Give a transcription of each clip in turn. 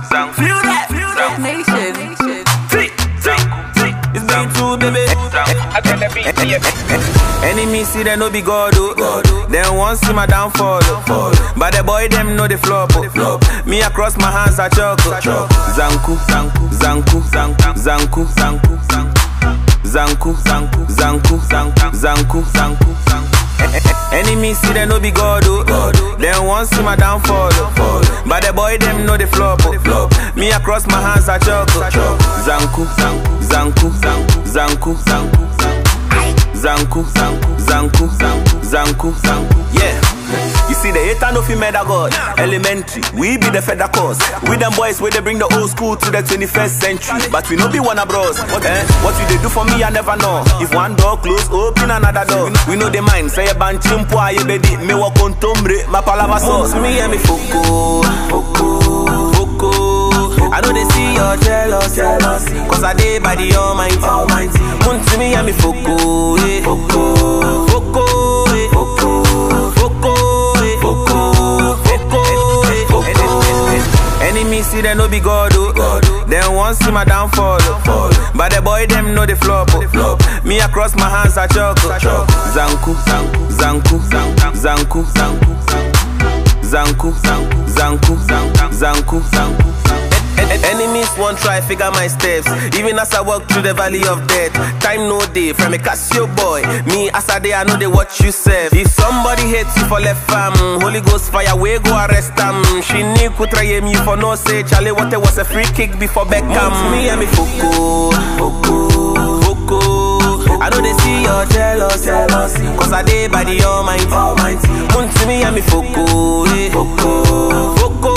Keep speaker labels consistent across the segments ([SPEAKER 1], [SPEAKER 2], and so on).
[SPEAKER 1] Feel that nation. It's been too, baby. Enemy see they no be God, oh. Then once see my downfall, oh. But the boy them know the flop, oh. Me across my hands I choke, oh. Zanku, zanku, zanku, zanku, zanku, zanku, zanku, zanku, zanku, zanku, zanku, zanku. Enemy see they no be God, oh. Then once see my downfall, oh. But the boy them know the flop, oh. Me across my hands I choke, oh. Zanku, zanku, zanku, zanku, zanku, zanku, zanku, zanku, zanku. Yeah. You see the hater no fi murder God. Elementary, we be the feather cause. We them boys where they bring the old school to the 21st century. But we no be one of bros. What you they do for me I never know. If one door close, open another door. We know the mind. Say a ban chimpo aye bedi. Me walk on tombre, my palava sauce. Me and me foko, foko. I know they see you're jealous, cause I did by the Almighty. Mun to me and me foko, foko, foko, foko. Enemy see they no be God, oh. Then once see my downfall, oh. But the boy them know the flop, oh. Me across my hands I choke, oh. Zanku, zanku, zanku, zanku, zanku, zanku, zanku. Enemies won't try figure my steps. Even as I walk through the valley of death, time no day from a Casio boy. Me as a day I know they watch you serve. If somebody hates you for left fam, Holy Ghost fire we go arrest them. She knew could try me for no say. Charlie what was a free kick before Beckham. Me and me foko, foko. I know they see you're jealous, cause I did by the Almighty. Mun to me and me foko, foko, foko,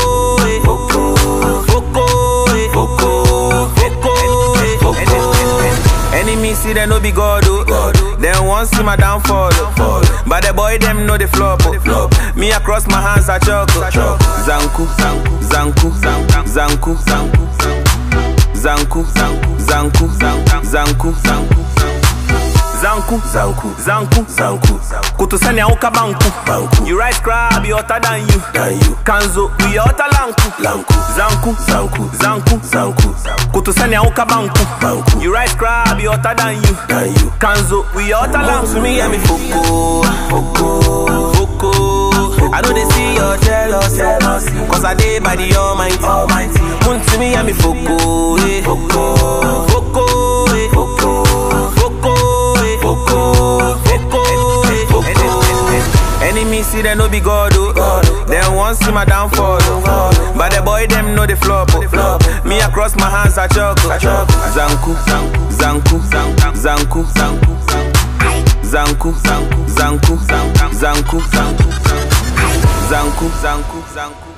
[SPEAKER 1] Enemy see they no be God, oh. Then once see my downfall, oh. But the boy them know the flop, oh. Me across my hands I choke, oh. Zanku, zanku, zanku, zanku, zanku, zanku, zanku. Kutusani auka banku. You rise crab, you hotter than you. Kanzo, we hotter lanku. Zanku. Kutusani auka banku. You rise crab, you hotter than you. Kanzo, we hotter lanku. Me and me foko. I know they see you're jealous, cause I did by the Almighty. Mun to me and me foko, foko. Enemy see they no be God, oh. Then once see my downfall, oh. But the boy them know the flop, oh. Me across my hands I choke, oh. Zanku, zanku, zanku, zanku, zanku.